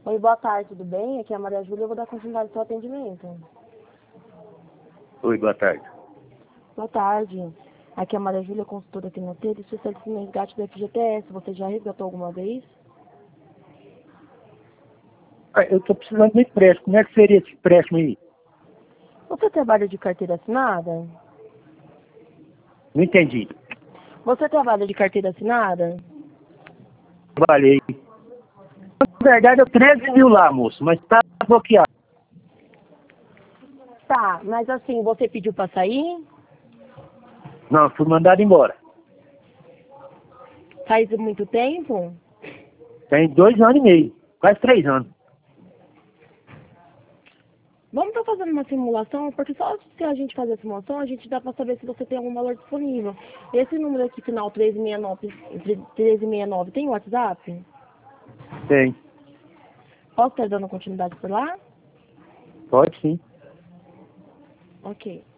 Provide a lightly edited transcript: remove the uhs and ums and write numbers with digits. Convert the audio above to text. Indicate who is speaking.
Speaker 1: Oi, boa tarde, tudo bem? Aqui é a Maria Júlia, eu vou dar continuidade ao seu atendimento.
Speaker 2: Oi, boa tarde.
Speaker 1: Boa tarde. Aqui é a Maria Júlia, consultora financeira, especialista em resgate do FGTS. Você já resgatou alguma vez?
Speaker 2: Eu estou precisando de um empréstimo. Como é que seria esse empréstimo aí?
Speaker 1: Você trabalha de carteira assinada?
Speaker 2: Não entendi.
Speaker 1: Você trabalha de carteira assinada?
Speaker 2: Trabalhei. Na verdade, eu 13 mil lá, moço, mas está bloqueado.
Speaker 1: Tá, mas assim, você pediu pra sair?
Speaker 2: Não, fui mandado embora.
Speaker 1: Faz muito tempo?
Speaker 2: Tem 2 anos e meio, quase 3 anos.
Speaker 1: Vamos estar fazendo uma simulação, porque só se a gente fazer a simulação, a gente dá pra saber se você tem algum valor disponível. Esse número aqui, final 1369, tem WhatsApp?
Speaker 2: Tem.
Speaker 1: Posso estar dando continuidade por lá?
Speaker 2: Pode sim.
Speaker 1: Ok.